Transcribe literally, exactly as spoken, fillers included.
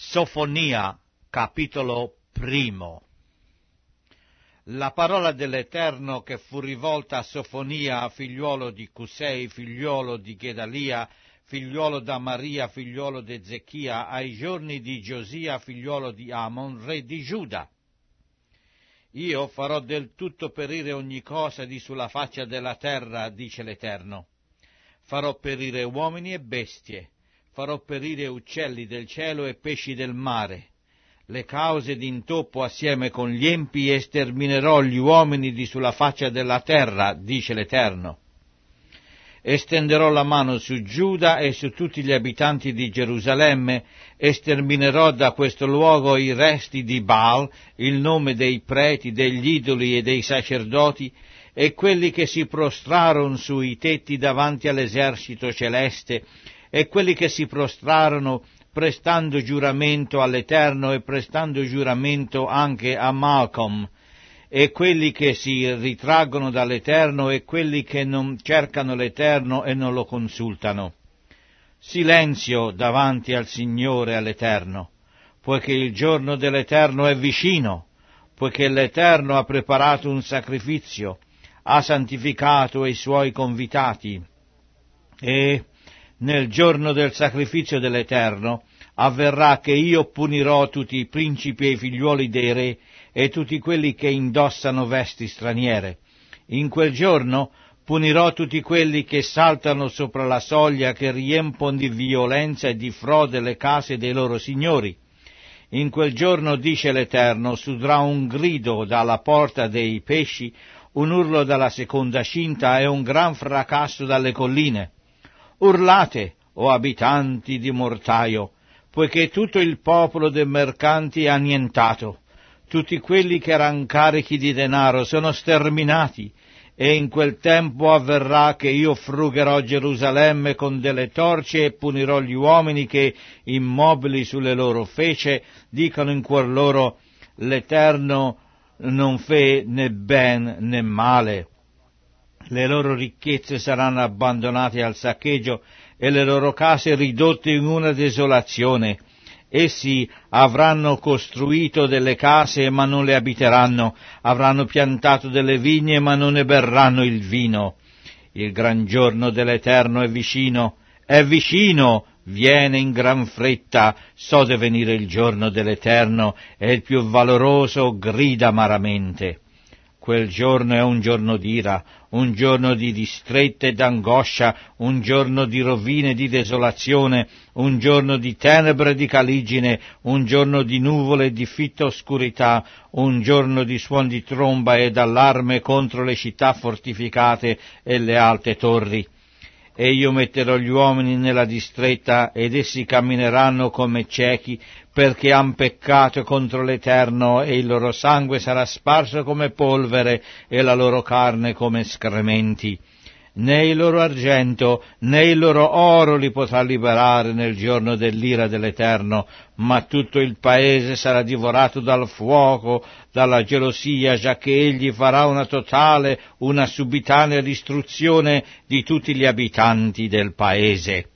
Sofonia, capitolo primo. La parola dell'Eterno che fu rivolta a Sofonia, figliuolo di Cusei, figliuolo di Gedalia, figliuolo d'Amaria, figliuolo di Ezechia, ai giorni di Giosia, figliuolo di Amon, re di Giuda. Io farò del tutto perire ogni cosa di sulla faccia della terra, dice l'Eterno. Farò perire uomini e bestie, farò perire uccelli del cielo e pesci del mare. Le cause d'intoppo assieme con gli empi, e sterminerò gli uomini di sulla faccia della terra, dice l'Eterno. Estenderò la mano su Giuda e su tutti gli abitanti di Gerusalemme, e sterminerò da questo luogo i resti di Baal, il nome dei preti, degli idoli e dei sacerdoti, e quelli che si prostrarono sui tetti davanti all'esercito celeste, e quelli che si prostrarono prestando giuramento all'Eterno e prestando giuramento anche a Malcom, e quelli che si ritraggono dall'Eterno e quelli che non cercano l'Eterno e non lo consultano. Silenzio davanti al Signore e all'Eterno, poiché il giorno dell'Eterno è vicino, poiché l'Eterno ha preparato un sacrificio, ha santificato i suoi convitati, e nel giorno del sacrificio dell'Eterno avverrà che io punirò tutti i principi e i figliuoli dei re e tutti quelli che indossano vesti straniere. In quel giorno punirò tutti quelli che saltano sopra la soglia, che riempiono di violenza e di frode le case dei loro signori. In quel giorno, dice l'Eterno, sudrà un grido dalla porta dei pesci, un urlo dalla seconda cinta e un gran fracasso dalle colline. Urlate, o abitanti di mortaio, poiché tutto il popolo dei mercanti è annientato, tutti quelli che erano carichi di denaro sono sterminati, e in quel tempo avverrà che io frugherò Gerusalemme con delle torce e punirò gli uomini che, immobili sulle loro fece, dicono in cuor loro: l'Eterno non fe né ben né male. Le loro ricchezze saranno abbandonate al saccheggio e le loro case ridotte in una desolazione. Essi avranno costruito delle case ma non le abiteranno, avranno piantato delle vigne ma non ne berranno il vino. Il gran giorno dell'Eterno è vicino, è vicino, viene in gran fretta, so de venire il giorno dell'Eterno, e il più valoroso grida amaramente. Quel giorno è un giorno d'ira, un giorno di distretta e d'angoscia, un giorno di rovine e di desolazione, un giorno di tenebre e di caligine, un giorno di nuvole e di fitta oscurità, un giorno di suon di tromba e d'allarme contro le città fortificate e le alte torri. E io metterò gli uomini nella distretta, ed essi cammineranno come ciechi, perché han peccato contro l'Eterno, e il loro sangue sarà sparso come polvere, e la loro carne come escrementi. Né il loro argento, né il loro oro li potrà liberare nel giorno dell'ira dell'Eterno, ma tutto il paese sarà divorato dal fuoco, dalla gelosia, giacché egli farà una totale, una subitanea distruzione di tutti gli abitanti del paese.